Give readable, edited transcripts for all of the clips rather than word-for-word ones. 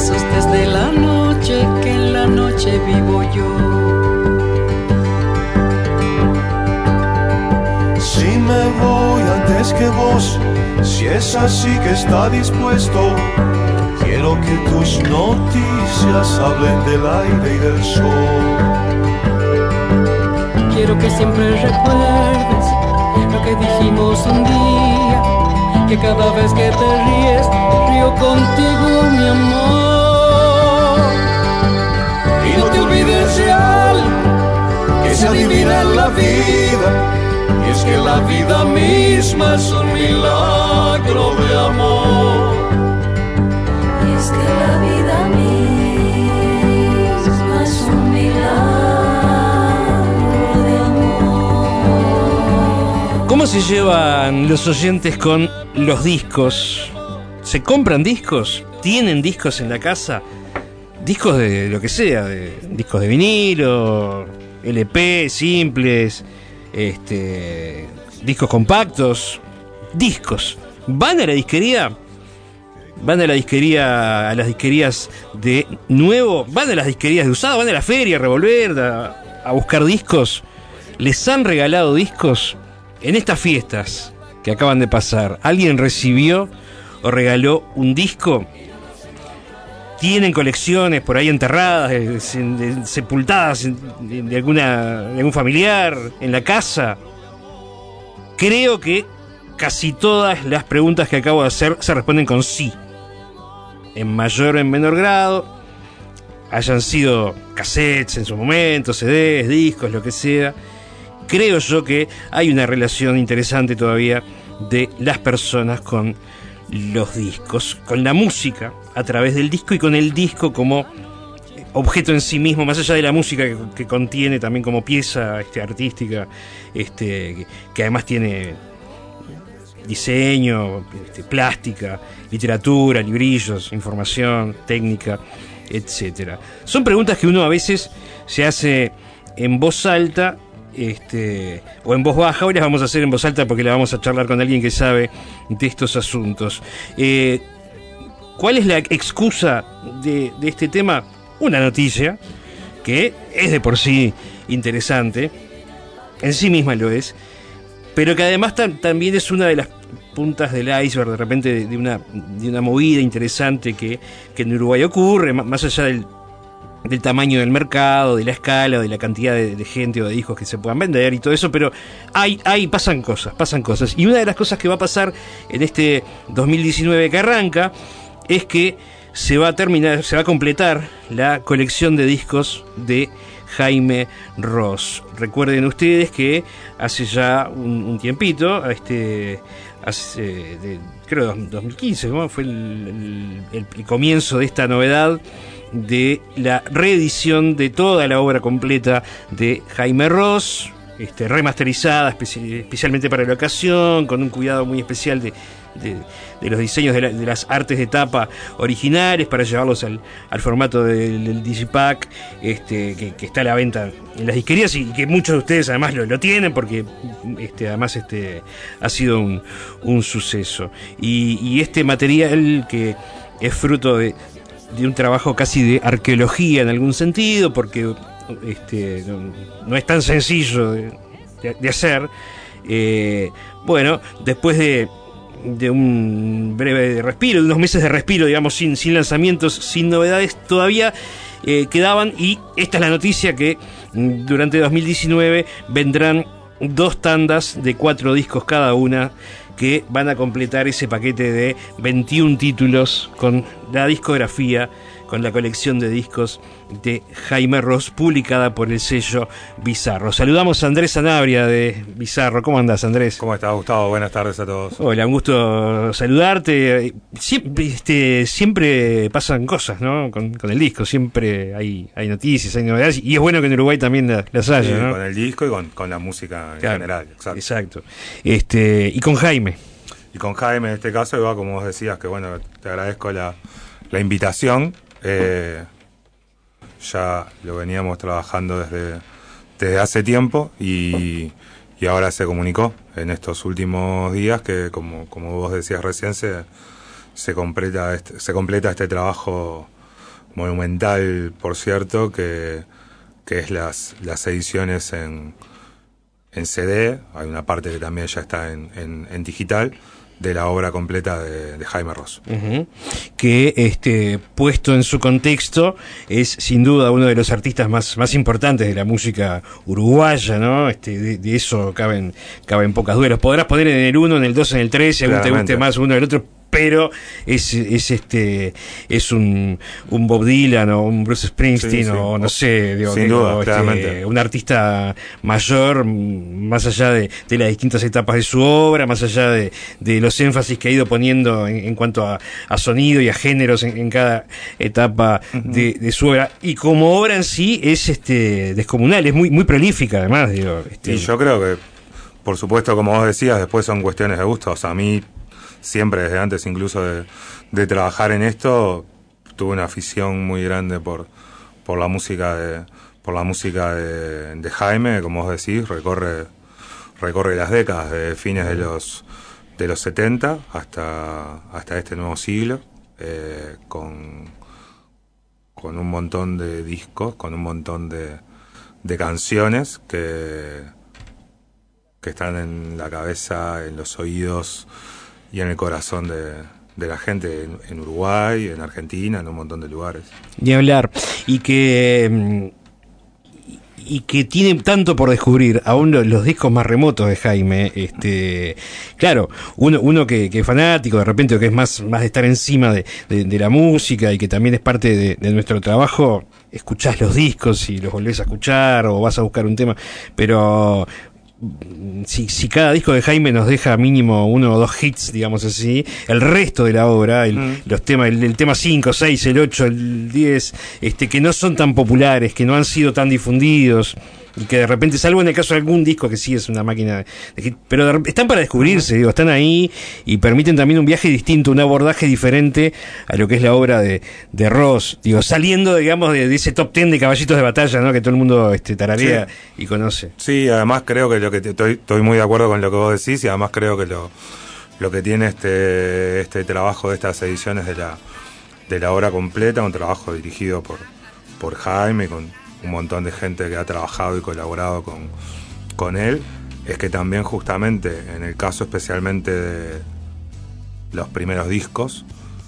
besos desde la noche que en la noche vivo yo. Si me voy antes que vos, si es así que está dispuesto, quiero que tus noticias hablen del aire y del sol. Quiero que siempre recuerdes lo que dijimos un día, que cada vez que te ríes, río contigo, mi amor. Y no te olvides de algo que se adivina en la vida, y es que la vida misma es un milagro de amor. Y es que la vida misma es un milagro de amor. ¿Cómo se llevan los oyentes con los discos? ¿Se compran discos? ¿Tienen discos en la casa? Discos de lo que sea, discos de vinilo, LP, simples, discos compactos, discos. ¿Van a la disquería? ¿Van a la disquería, a las disquerías de nuevo? ¿Van a las disquerías de usado? ¿Van a la feria a revolver, a buscar discos? ¿Les han regalado discos? En estas fiestas que acaban de pasar, ¿alguien recibió o regaló un disco? ¿Tienen colecciones por ahí enterradas, sepultadas de algún familiar en la casa? Creo que casi todas las preguntas que acabo de hacer se responden con sí. En mayor o en menor grado, hayan sido cassettes en su momento, CDs, discos, lo que sea. Creo yo que hay una relación interesante todavía de las personas con los discos, con la música a través del disco y con el disco como objeto en sí mismo, más allá de la música que contiene también como pieza artística, que además tiene diseño, plástica, literatura, librillos, información, técnica, etcétera. Son preguntas que uno a veces se hace en voz alta, o en voz baja. Hoy las vamos a hacer en voz alta porque la vamos a charlar con alguien que sabe de estos asuntos. ¿Cuál es la excusa de este tema? Una noticia que es de por sí interesante, en sí misma lo es, pero que además también es una de las puntas del iceberg de repente de una movida interesante que en Uruguay ocurre, más allá del tamaño del mercado, de la escala, de la cantidad de gente o de discos que se puedan vender y todo eso, pero pasan cosas. Y una de las cosas que va a pasar en este 2019 que arranca es que se va a completar la colección de discos de Jaime Ross. Recuerden ustedes que hace ya un tiempito, creo 2015, ¿no? Fue el comienzo de esta novedad de la reedición de toda la obra completa de Jaime Ross, remasterizada especialmente para la ocasión, con un cuidado muy especial de los diseños de las artes de tapa originales para llevarlos al formato del Digipack, que está a la venta en las disquerías y que muchos de ustedes además lo tienen porque además ha sido un suceso. Y este material que es fruto de un trabajo casi de arqueología en algún sentido, porque no es tan sencillo de hacer. Bueno, después de un breve respiro, de unos meses de respiro, digamos, sin lanzamientos, sin novedades, todavía quedaban, y esta es la noticia, que durante 2019 vendrán 2 tandas de 4 discos cada una, que van a completar ese paquete de 21 títulos con la discografía, con la colección de discos de Jaime Ross, publicada por el sello Bizarro. Saludamos a Andrés Sanabria de Bizarro. ¿Cómo andás, Andrés? ¿Cómo estás, Gustavo? Buenas tardes a todos. Hola, un gusto saludarte. Siempre pasan cosas, ¿no? Con el disco, siempre hay noticias, hay novedades, y es bueno que en Uruguay también las haya, sí, ¿no? Con el disco y con la música en general. Exacto. Y con Jaime. Y con Jaime en este caso, igual como vos decías, que bueno, te agradezco la invitación. Ya lo veníamos trabajando desde hace tiempo y ahora se comunicó en estos últimos días que, como vos decías recién, se completa este trabajo monumental, por cierto, que es las ediciones en CD. Hay una parte que también ya está en digital, de la obra completa de Jaime Ross. Uh-huh. Que puesto en su contexto es sin duda uno de los artistas más importantes de la música uruguaya, ¿no? De eso caben pocas dudas. Podrás poner en el 1, en el 2, en el 3, según te guste más uno del otro, pero es un Bob Dylan o un Bruce Springsteen, sí. O no sé, sin duda, claramente. Un artista mayor, más allá de las distintas etapas de su obra, más allá de los énfasis que ha ido poniendo en cuanto a sonido y a géneros en cada etapa de su obra. Y como obra en sí es descomunal, es muy prolífica además, digo. Y yo creo que, por supuesto, como vos decías, después son cuestiones de gusto. O sea, a mí siempre, desde antes incluso de trabajar en esto, tuve una afición muy grande por la música de Jaime. Como vos decís, recorre las décadas, de fines de los 70 hasta este nuevo siglo, con un montón de discos, con un montón de canciones que están en la cabeza, en los oídos y en el corazón de la gente en Uruguay, en Argentina, en un montón de lugares. Ni hablar. Y que tiene tanto por descubrir, aún los discos más remotos de Jaime. Claro, uno que es fanático de repente, o que es más de estar encima de la música y que también es parte de nuestro trabajo, escuchás los discos y los volvés a escuchar o vas a buscar un tema, pero si cada disco de Jaime nos deja mínimo 1 o 2 hits, digamos así, el resto de la obra, los temas, el tema 5, 6, el 8, el 10, que no son tan populares, que no han sido tan difundidos, y que de repente, salvo en el caso de algún disco que sí es una máquina de hit, pero están para descubrirse, digo, están ahí y permiten también un viaje distinto, un abordaje diferente a lo que es la obra de Ross, digo, saliendo, digamos, de ese top 10 de caballitos de batalla, ¿no? Que todo el mundo tararea y conoce. Sí, además creo que estoy muy de acuerdo con lo que vos decís, y además creo que lo que tiene este trabajo de estas ediciones de la obra completa, un trabajo dirigido por Jaime, con un montón de gente que ha trabajado y colaborado con él, es que también, justamente en el caso especialmente de los primeros discos,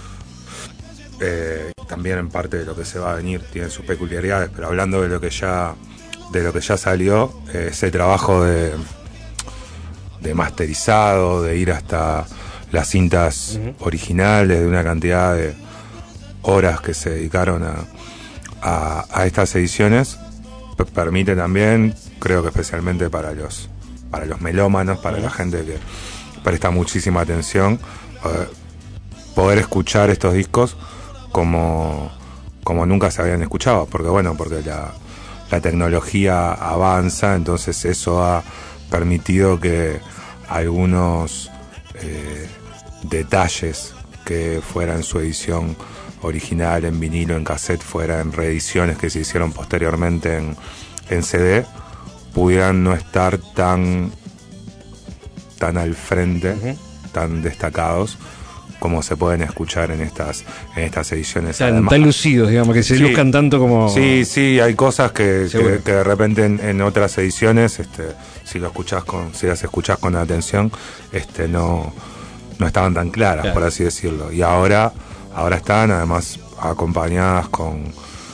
también en parte de lo que se va a venir tienen sus peculiaridades, pero hablando de lo que ya salió, ese trabajo de masterizado, de ir hasta las cintas originales, de una cantidad de horas que se dedicaron a estas ediciones, permite también, creo que especialmente para los melómanos, para la gente que presta muchísima atención, poder escuchar estos discos como nunca se habían escuchado, porque la tecnología avanza, entonces eso ha permitido que algunos detalles que fuera en su edición original, en vinilo, en cassette, fuera en reediciones que se hicieron posteriormente en CD, pudieran no estar tan al frente, tan destacados como se pueden escuchar en estas ediciones. Tan lucidos, digamos, que se luzcan tanto como... Sí, hay cosas que de repente en otras ediciones, si las escuchás con atención, no estaban tan claras, claro, por así decirlo. Y ahora están además acompañadas con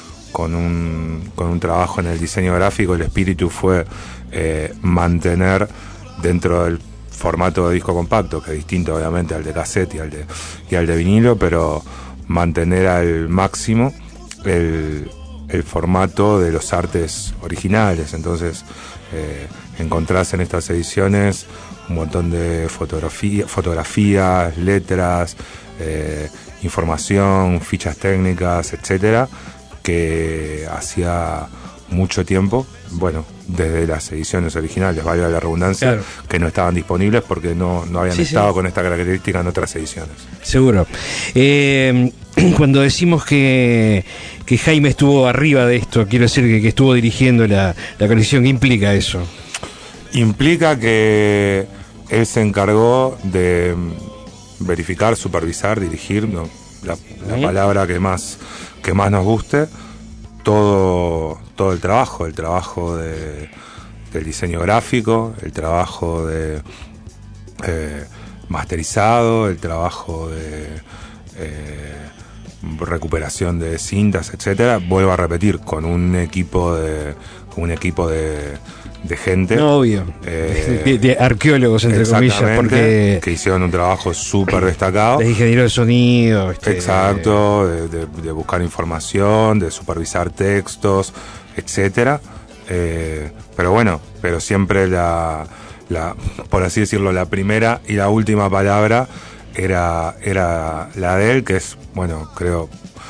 un trabajo en el diseño gráfico. El espíritu fue mantener dentro del formato de disco compacto, que es distinto obviamente al de cassette y al de vinilo, pero mantener al máximo el formato de los artes originales. Entonces encontrás en estas ediciones un montón de fotografías, letras, información, fichas técnicas, etcétera, que hacía mucho tiempo, desde las ediciones originales, valga la redundancia, claro, que no estaban disponibles porque no habían estado con esta característica en otras ediciones. Seguro. Cuando decimos que Jaime estuvo arriba de esto, quiero decir que estuvo dirigiendo la colección, ¿qué implica eso? Implica que él se encargó de verificar, supervisar, dirigir, no la palabra que más nos guste, todo el trabajo del diseño gráfico, el trabajo de masterizado, el trabajo de recuperación de cintas, etcétera. Vuelvo a repetir, con un equipo de gente, no, obvio, de arqueólogos, entre comillas, porque que hicieron un trabajo súper destacado, de ingeniero de sonido, exacto, de buscar información, de supervisar textos, etcétera. Pero siempre la por así decirlo, la primera y la última palabra era la de él, que es, bueno, creo,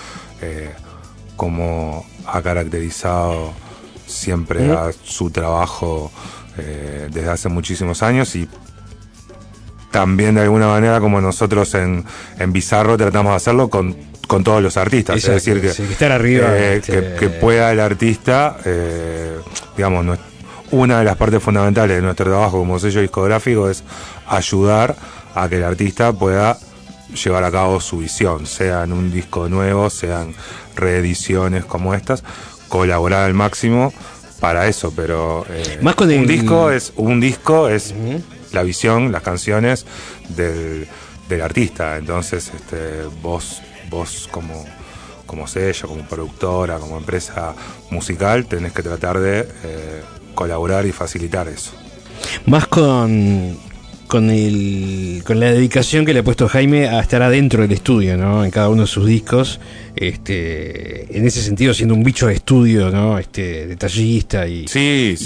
como ha caracterizado siempre a su trabajo desde hace muchísimos años, y también de alguna manera como nosotros en Bizarro tratamos de hacerlo con todos los artistas. Exacto, es decir, que estar arriba, que pueda el artista, digamos, una de las partes fundamentales de nuestro trabajo como sello discográfico es ayudar a que el artista pueda llevar a cabo su visión, sea en un disco nuevo, sean reediciones como estas, colaborar al máximo para eso, pero más con un disco es la visión, las canciones del artista. Entonces vos como sello, como productora, como empresa musical, tenés que tratar de colaborar y facilitar eso. Más con la dedicación que le ha puesto Jaime a estar adentro del estudio, ¿no? En cada uno de sus discos, en ese sentido siendo un bicho de estudio, ¿no? Detallista y sí,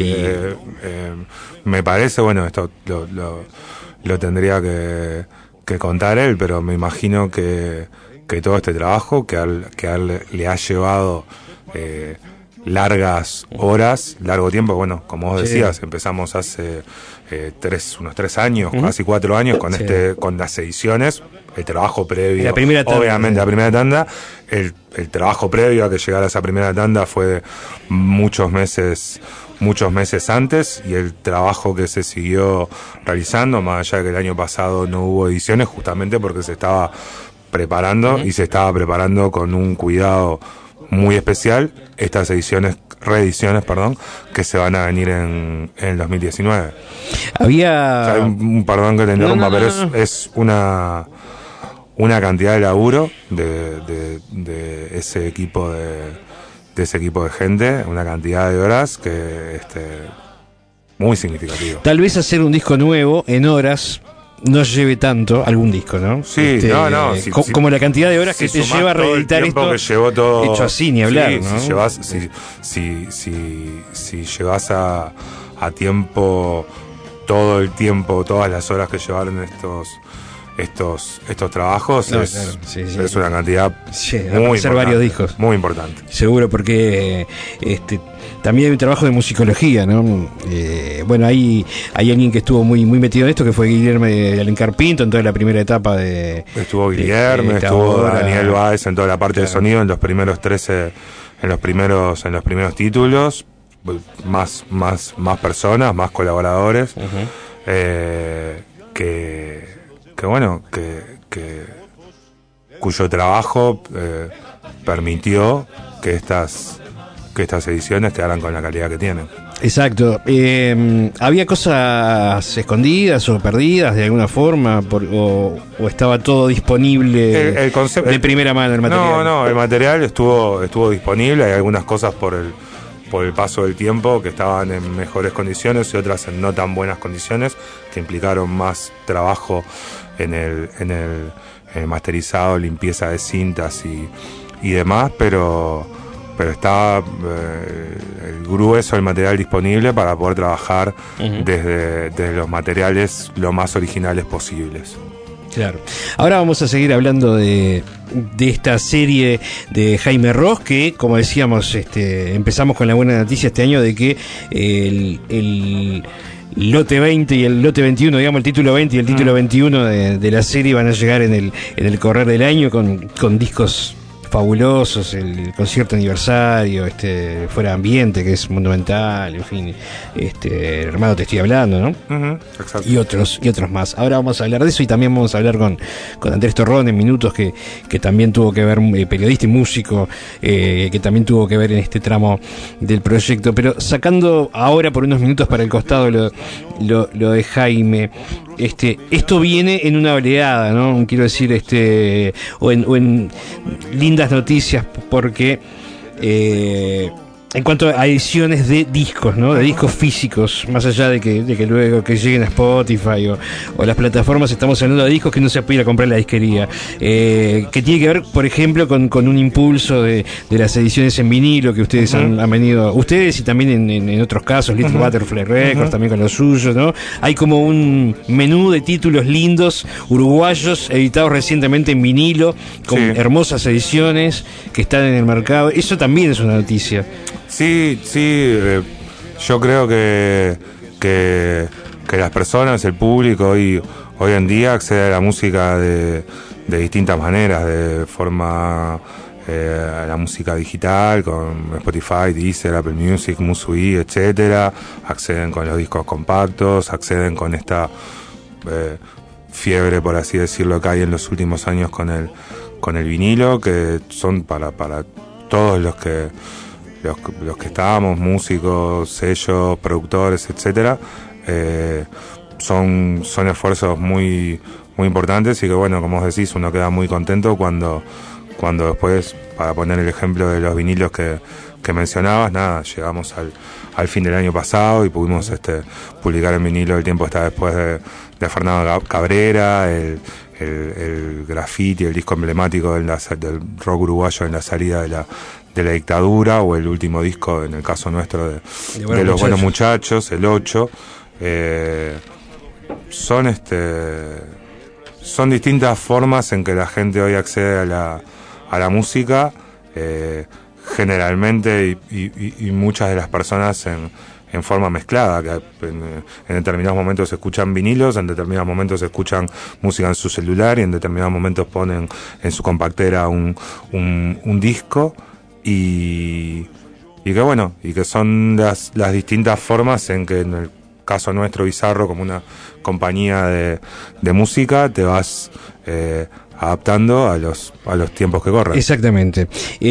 me parece, bueno, esto lo tendría que contar él, pero me imagino que todo este trabajo que le ha llevado largas horas, largo tiempo, bueno, como vos decías, empezamos hace unos 3 años, casi 4 años con las ediciones, el trabajo previo, la primera tanda, obviamente la primera tanda, el trabajo previo a que llegara esa primera tanda fue muchos meses antes, y el trabajo que se siguió realizando, más allá de que el año pasado no hubo ediciones, justamente porque se estaba preparando y se estaba preparando con un cuidado muy especial estas reediciones, que se van a venir en el 2019. Había... O sea, perdón que te interrumpa, pero es una cantidad de laburo de ese equipo de gente, una cantidad de horas que muy significativo. Tal vez hacer un disco nuevo en horas no lleve tanto, algún disco, ¿no? Sí, como la cantidad de horas que te lleva a reeditar esto, que llevó todo, hecho así, ni hablar, sí, ¿no? Si llevas a tiempo, todo el tiempo, todas las horas que llevaron estos trabajos, es una cantidad muy hacer varios discos, muy importante. Seguro, porque también hay un trabajo de musicología, ¿no? Bueno, hay alguien que estuvo muy metido en esto, que fue Guillermo de Alencar Pinto en toda la primera etapa de... Estuvo Guillermo, estuvo Daniel Báez en toda la parte de sonido, en los primeros 13, en los primeros títulos, más personas, más colaboradores, cuyo trabajo permitió que estas ediciones quedaran con la calidad que tienen. Exacto. ¿Había cosas escondidas o perdidas de alguna forma? ¿O estaba todo disponible de primera mano el material? No, el material estuvo disponible. Hay algunas cosas por el paso del tiempo que estaban en mejores condiciones y otras en no tan buenas condiciones, que implicaron más trabajo en el masterizado, limpieza de cintas y demás, pero estaba el grueso del material disponible para poder trabajar desde los materiales lo más originales posibles. Claro. Ahora vamos a seguir hablando de esta serie de Jaime Ross, que, como decíamos, empezamos con la buena noticia este año de que el lote 20 y el lote 21, digamos el título 20 y el título 21 de la serie van a llegar en el correr del año con discos fabulosos, el concierto aniversario, Fuera de Ambiente, que es monumental, en fin, Hermano Te Estoy Hablando, ¿no? Exacto. Y otros más. Ahora vamos a hablar de eso y también vamos a hablar con Andrés Torrón en minutos, que también tuvo que ver, periodista y músico, que también tuvo que ver en este tramo del proyecto. Pero sacando ahora por unos minutos para el costado lo de Jaime, esto viene en una oleada, ¿no? Quiero decir, o en lindas noticias, porque en cuanto a ediciones de discos, ¿no? De discos físicos, más allá de que luego que lleguen a Spotify o las plataformas, estamos hablando de discos que no se puede ir a comprar en la disquería, que tiene que ver, por ejemplo, con un impulso de las ediciones en vinilo que ustedes han venido, ustedes y también en otros casos, Little Butterfly Records, también con los suyos, ¿no? Hay como un menú de títulos lindos, uruguayos, editados recientemente en vinilo, con hermosas ediciones que están en el mercado. Eso también es una noticia. Sí, yo creo que las personas, el público hoy en día accede a la música de distintas maneras, de forma a la música digital con Spotify, Deezer, Apple Music, Musui, etcétera. Acceden con los discos compactos, acceden con esta fiebre, por así decirlo, que hay en los últimos años con el vinilo, que son para todos los que estábamos, músicos, sellos, productores, etcétera. Son esfuerzos muy muy importantes y que, bueno, como os decís, uno queda muy contento cuando después, para poner el ejemplo de los vinilos que mencionabas, llegamos al fin del año pasado y pudimos publicar en vinilo El tiempo está después de Fernando Cabrera, el graffiti, el disco emblemático del rock uruguayo en la salida de la dictadura, o el último disco, en el caso nuestro, de Los Buenos Muchachos, el 8. Son distintas formas en que la gente hoy accede a la música, generalmente y muchas de las personas en forma mezclada, que en determinados momentos se escuchan vinilos, en determinados momentos se escuchan música en su celular y en determinados momentos ponen en su compactera un disco, y que bueno, y que son las distintas formas en que, en el caso nuestro, Bizarro, como una compañía de música, te vas adaptando a los tiempos que corren. Exactamente.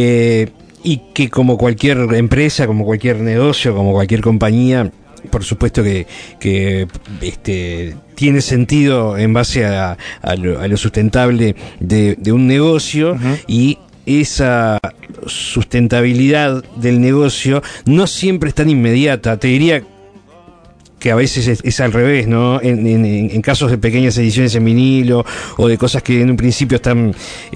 Y que, como cualquier empresa, como cualquier negocio, como cualquier compañía, por supuesto que tiene sentido en base a lo sustentable de un negocio, y esa sustentabilidad del negocio no siempre es tan inmediata. Te diría que a veces es al revés, ¿no? En casos de pequeñas ediciones en vinilo, o de cosas que en un principio están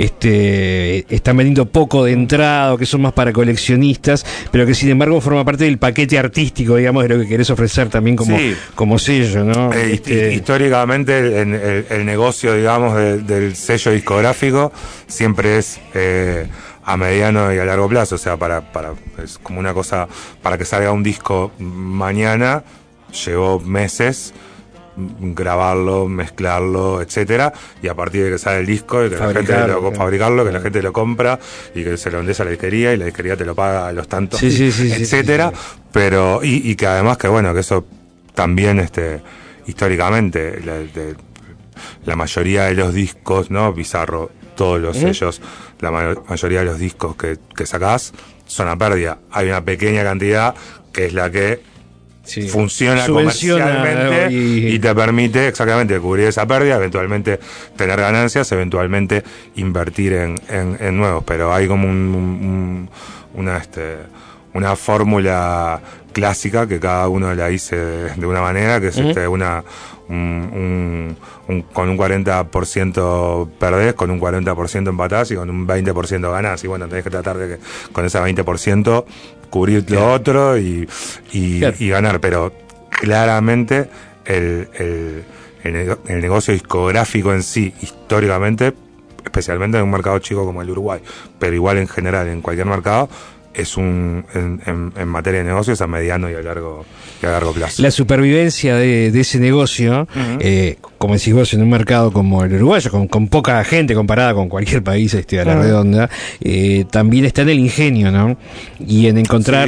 vendiendo poco de entrada, o que son más para coleccionistas, pero que sin embargo forma parte del paquete artístico, digamos, de lo que querés ofrecer también como sello, ¿no? Históricamente el negocio, digamos, del sello discográfico siempre es a mediano y a largo plazo, o sea, es como una cosa, para que salga un disco mañana llevó meses grabarlo, mezclarlo, etcétera, y a partir de que sale el disco y que fabricarlo, que la gente lo compra y que se lo vendes a la disquería y la disquería te lo paga a los tantos, etcétera. Pero y que además que, bueno, que eso también históricamente la mayoría de los discos, ¿no? Bizarro, todos los sellos, la mayoría de los discos que sacás son a pérdida. Hay una pequeña cantidad que es la que funciona comercialmente y te permite exactamente cubrir esa pérdida, eventualmente tener ganancias, eventualmente invertir en nuevos. Pero hay como una fórmula clásica que cada uno la dice de una manera, que es con un 40% perdés, con un 40% empatás y con un 20% ganás. Y bueno, tenés que tratar de que con ese 20% cubrir lo otro y ganar. Pero claramente el negocio discográfico en sí, históricamente, especialmente en un mercado chico como el de Uruguay, pero igual en general en cualquier mercado, es en materia de negocios a mediano y a largo plazo. La supervivencia de ese negocio, como decís vos, en un mercado como el uruguayo, con poca gente comparada con cualquier país a la redonda, también está en el ingenio, ¿no? Y en encontrar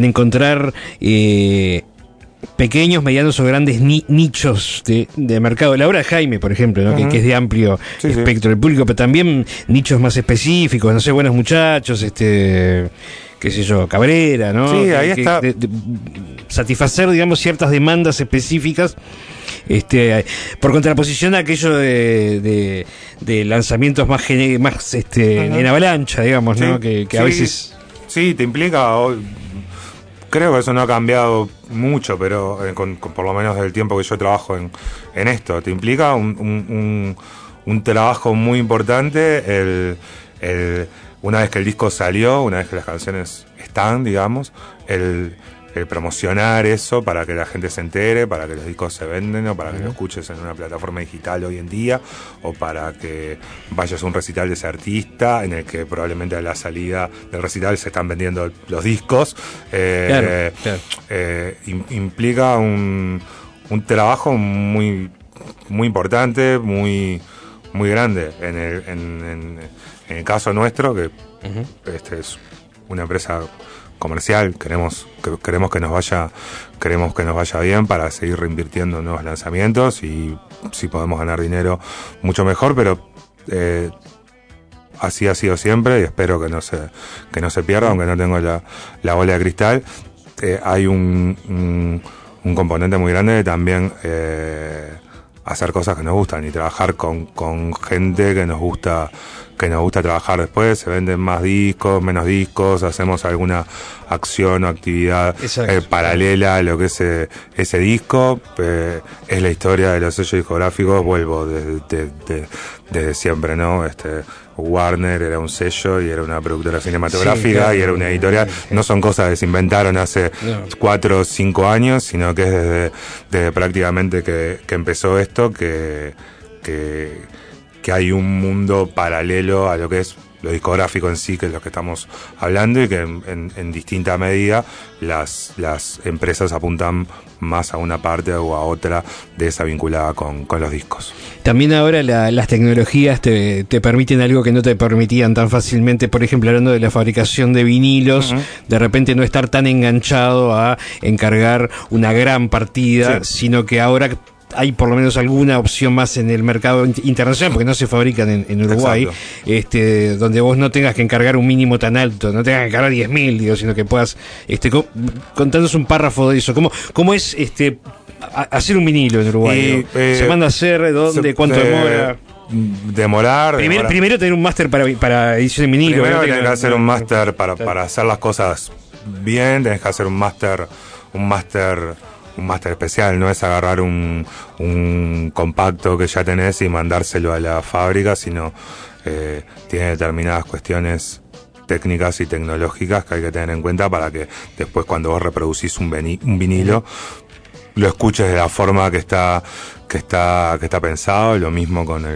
pequeños, medianos o grandes nichos de mercado. La obra de Jaime, por ejemplo, ¿no? Que es de amplio espectro del público, pero también nichos más específicos, no sé, Buenos Muchachos, qué sé yo, Cabrera, ¿no? Sí, ahí está. Satisfacer, digamos, ciertas demandas específicas, por contraposición a aquello de lanzamientos más en avalancha, digamos, ¿no? Que a veces... Sí, te implica... Creo que eso no ha cambiado mucho, pero por lo menos del tiempo que yo trabajo en esto, te implica un trabajo muy importante, una vez que el disco salió, una vez que las canciones están, digamos, el promocionar eso para que la gente se entere, para que los discos se venden, o para que lo escuches en una plataforma digital hoy en día, o para que vayas a un recital de ese artista en el que probablemente a la salida del recital se están vendiendo los discos. Claro. Implica un trabajo muy importante, muy grande. En el caso nuestro, que es una empresa comercial, queremos que nos vaya bien para seguir reinvirtiendo en nuevos lanzamientos, y si podemos ganar dinero mucho mejor, pero así ha sido siempre, y espero que no se pierda, aunque no tengo la bola de cristal. Hay un componente muy grande de también hacer cosas que nos gustan y trabajar con gente que nos gusta trabajar. Después se venden más discos, menos discos, hacemos alguna acción o actividad paralela a lo que es ese disco. Es la historia de los sellos discográficos, vuelvo desde siempre, ¿no? Warner era un sello y era una productora cinematográfica, y era una editorial. No son cosas que se inventaron hace 4 o 5 años, sino que es desde prácticamente que empezó esto, que hay un mundo paralelo a lo que es lo discográfico en sí, que es lo que estamos hablando, y que en distinta medida las empresas apuntan más a una parte o a otra de esa vinculada con los discos. También ahora las tecnologías te permiten algo que no te permitían tan fácilmente. Por ejemplo, hablando de la fabricación de vinilos, de repente no estar tan enganchado a encargar una gran partida, sino que ahora hay por lo menos alguna opción más en el mercado internacional, porque no se fabrican en Uruguay, donde vos no tengas que encargar un mínimo tan alto, no tengas que encargar 10.000, digo, sino que puedas, contanos un párrafo de eso. ¿Cómo es hacer un vinilo en Uruguay? ¿Se manda a hacer? ¿Dónde? ¿Cuánto demora? Demorar. Primero tener un máster para edición en vinilo. Primero tenés que hacer un máster para hacer las cosas bien, tenés que hacer un máster especial, no es agarrar un compacto que ya tenés y mandárselo a la fábrica, sino tiene determinadas cuestiones técnicas y tecnológicas que hay que tener en cuenta para que después, cuando vos reproducís un vinilo, lo escuches de la forma que está pensado. Lo mismo con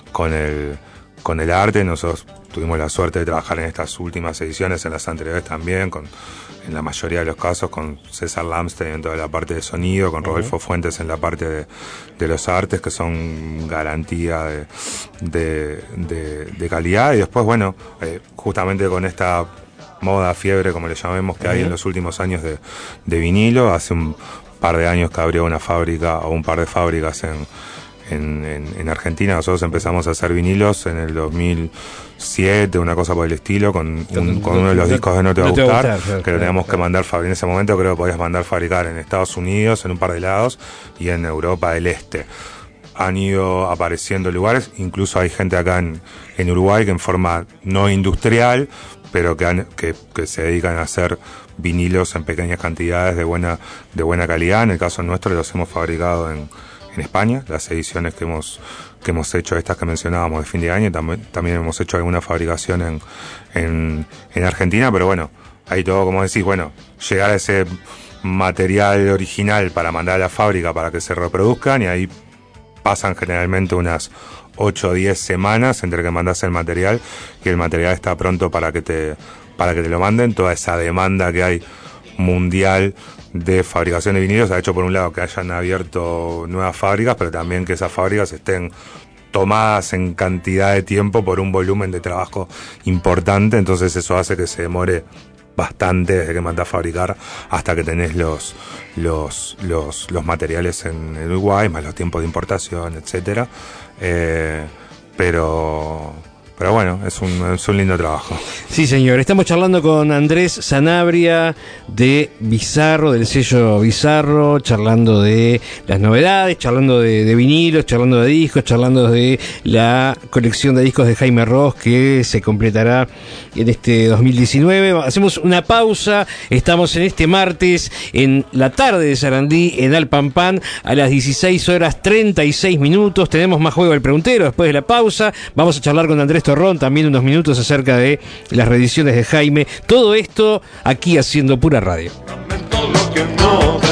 el arte. Nosotros tuvimos la suerte de trabajar en estas últimas ediciones, en las anteriores también, en la mayoría de los casos con César Lamstein en toda la parte de sonido, con Rodolfo Fuentes en la parte de los artes, que son garantía de calidad. Y después, bueno, justamente con esta moda, fiebre, como le llamemos, que hay en los últimos años de vinilo, hace un par de años que abrió una fábrica o un par de fábricas en Argentina. Nosotros empezamos a hacer vinilos en el 2007, una cosa por el estilo, con uno de los discos de No Te Va a Gustar, que lo teníamos que mandar en ese momento. Creo que podías mandar fabricar en Estados Unidos, en un par de lados, y en Europa del Este. Han ido apareciendo lugares, incluso hay gente acá en Uruguay que en forma no industrial, pero que se dedican a hacer vinilos en pequeñas cantidades de buena calidad. En el caso nuestro los hemos fabricado en España, las ediciones que hemos hecho, estas que mencionábamos de fin de año, también hemos hecho alguna fabricación en Argentina, pero bueno, hay todo, como decís, bueno, llegar a ese material original para mandar a la fábrica para que se reproduzcan, y ahí pasan generalmente unas 8 o 10 semanas entre que mandás el material y el material está pronto para que para que te lo manden. Toda esa demanda que hay mundial de fabricación de vinilos ha hecho, por un lado, que hayan abierto nuevas fábricas, pero también que esas fábricas estén tomadas en cantidad de tiempo por un volumen de trabajo importante. Entonces eso hace que se demore bastante desde que mandás a fabricar hasta que tenés los materiales en Uruguay, más los tiempos de importación, etcétera. Pero bueno, es un lindo trabajo. Sí, señor. Estamos charlando con Andrés Sanabria de Bizarro, del sello Bizarro, charlando de las novedades, charlando de vinilos, charlando de discos, charlando de la colección de discos de Jaime Ross que se completará en este 2019. Hacemos una pausa. Estamos en este martes en la tarde de Sarandí, en Alpampán, a las 16:36. Tenemos más juego al preguntero después de la pausa. Vamos a charlar con Andrés Torrón también unos minutos acerca de las reediciones de Jaime. Todo esto aquí haciendo Pura Radio. Lamento lo que no